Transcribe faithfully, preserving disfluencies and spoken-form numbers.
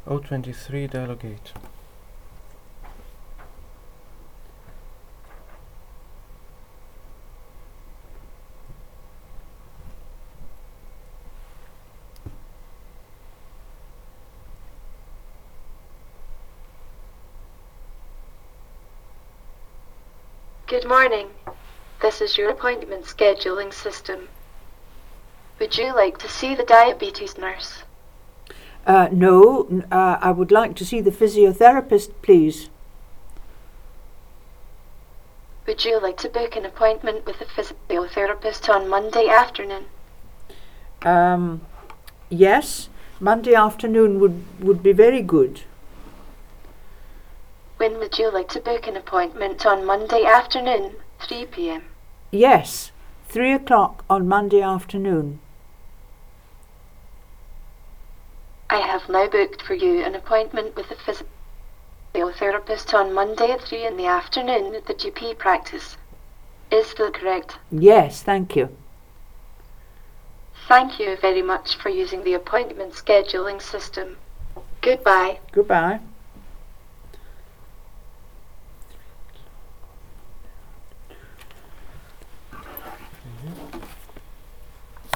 O twenty-three delegate. Good morning. This is your appointment scheduling system. Would you like to see the diabetes nurse? Uh, no, n- uh, I would like to see the physiotherapist, please. Would you like to book an appointment with a physiotherapist on Monday afternoon? Um, yes, Monday afternoon would, would be very good. When would you like to book an appointment on Monday afternoon, three p m? Yes, three o'clock on Monday afternoon. I have now booked for you an appointment with a physiotherapist on Monday at three in the afternoon at the G P practice. Is that correct? Yes, thank you. Thank you very much for using the appointment scheduling system. Goodbye. Goodbye.